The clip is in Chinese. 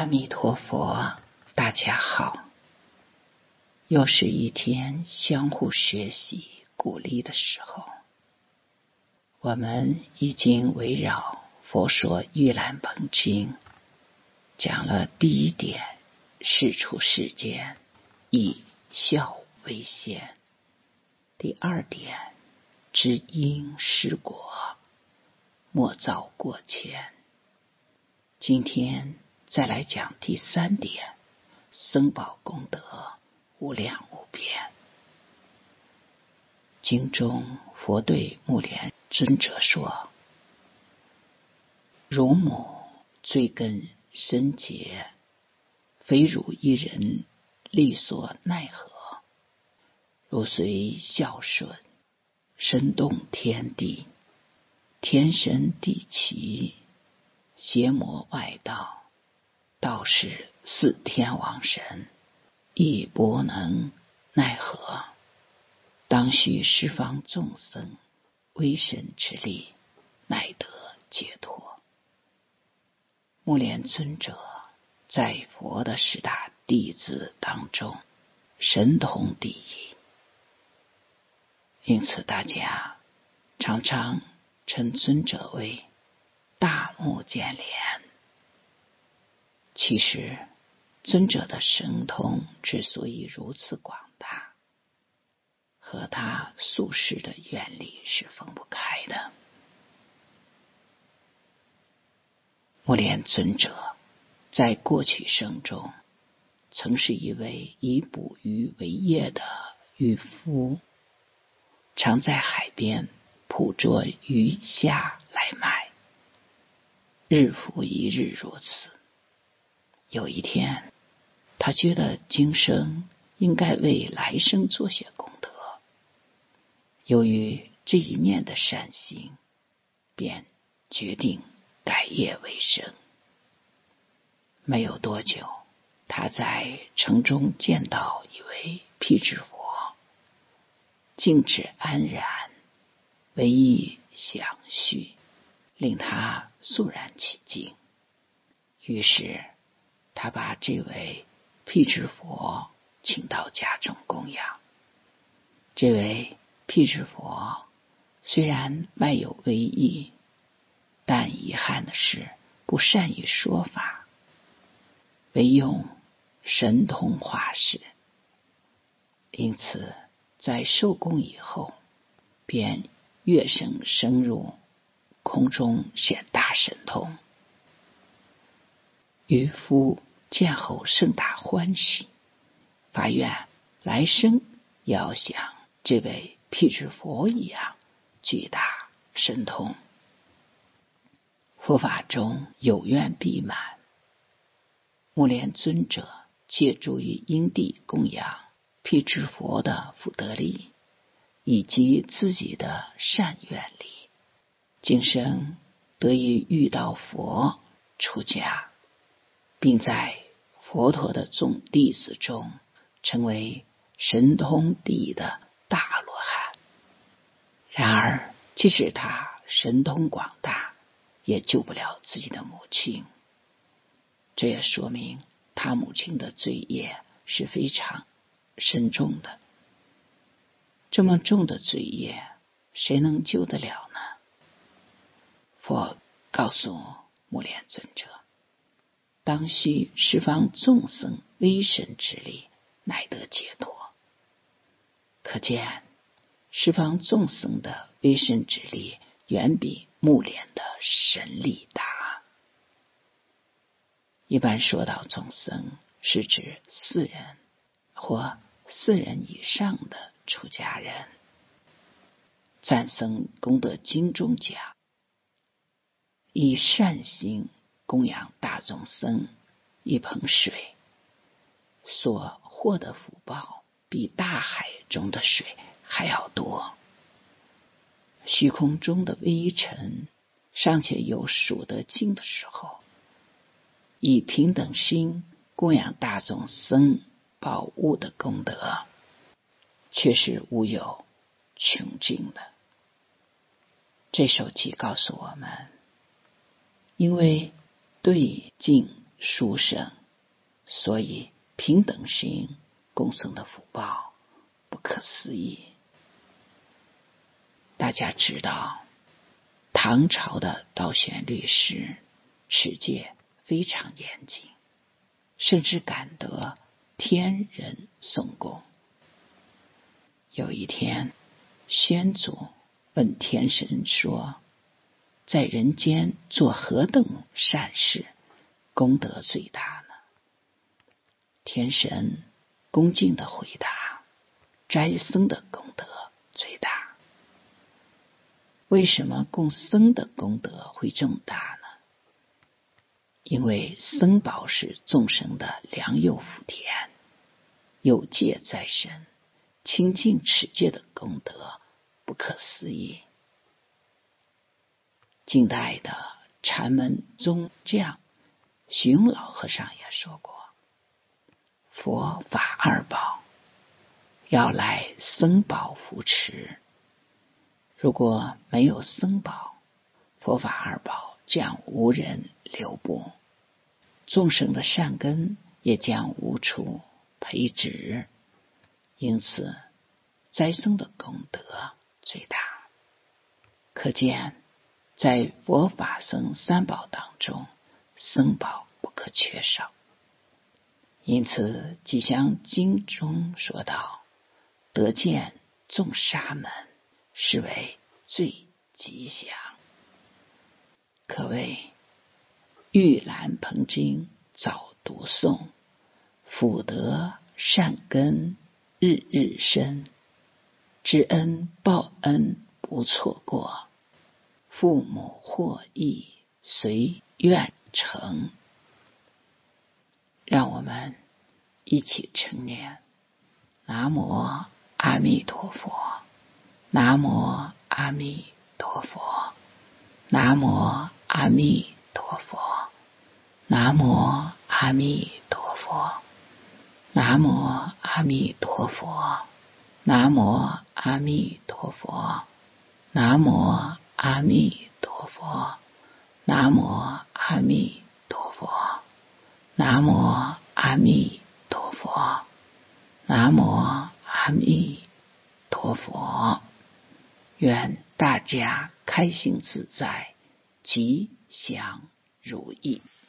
阿弥陀佛，大家好。又是一天相互学习鼓励的时候。我们已经围绕佛说玉兰盆经讲了第一点，事出世间以孝为先；第二点，知因识果，莫造过愆。今天再来讲第三点，僧宝功德无量无边。经中佛对目连尊者说：汝母罪根深结，非汝一人力所奈何。汝虽孝顺，身动天地，天神地奇，邪魔外道，道士四天王神，亦不能奈何。当须十方众生威神之力，乃得解脱。目连尊者在佛的十大弟子当中神通第一，因此大家常常称尊者为大目犍连。其实尊者的神通之所以如此广大，和他宿世的愿力是分不开的。目连尊者在过去生中曾是一位以捕鱼为业的渔夫，常在海边捕捉鱼虾来卖，日复一日如此。有一天，他觉得今生应该为来生做些功德，由于这一念的善心，便决定改业为生。没有多久，他在城中见到一位辟支佛，静止安然，唯一详叙，令他肃然起敬。于是他把这位辟支佛请到家中供养。这位辟支佛虽然外有威仪，但遗憾的是不善于说法，唯用神通化事。因此在受供以后，便跃升入空中显大神通。渔夫见后甚大欢喜，发愿来生也要像这位辟支佛一样巨大神通。佛法中有愿必满，目连尊者借助于因地供养辟支佛的福德力，以及自己的善愿力，今生得以遇到佛出家，并在佛陀的众弟子中成为神通第一的大罗汉。然而即使他神通广大，也救不了自己的母亲。这也说明他母亲的罪业是非常深重的。这么重的罪业，谁能救得了呢？佛告诉目连尊者，当须十方众生威神之力，乃得解脱。可见十方众生的威神之力远比目连的神力大。一般说到众生，是指4人或4人以上的出家人。赞僧功德经中讲，以善心供养大众僧一盆水，所获的福报比大海中的水还要多。虚空中的微尘尚且有数得尽的时候，以平等心供养大众僧宝物的功德，却是无有穷尽的。这首偈告诉我们，因为对境殊胜，所以平等心共生的福报不可思议。大家知道，唐朝的道玄律师持戒非常严谨，甚至感得天人颂功。有一天，宣祖问天神说，在人间做何等善事，功德最大呢？天神恭敬地回答，斋僧的功德最大。为什么供僧的功德会这么大呢？因为僧宝是众生的良药福田，有戒在身，清净持戒的功德不可思议。近代的禅门宗匠徐永老和尚也说过，佛法二宝要来僧宝扶持，如果没有僧宝，佛法二宝将无人留步，众生的善根也将无处培植，因此斋僧的功德最大。可见在佛法僧三宝当中，僧宝不可缺少。因此吉祥经中说道，得见众沙门，是为最吉祥。可谓玉兰盆经早读诵，福德善根日日深，知恩报恩不错过，父母获益随愿成。让我们一起称念，南无阿弥陀佛，南无阿弥陀佛，南无阿弥陀佛，南无阿弥陀佛，南无阿弥陀佛，南无阿弥陀佛，南无阿弥陀佛，南无阿弥陀佛，南无阿弥陀佛，南无阿弥陀佛。愿大家开心自在，吉祥如意。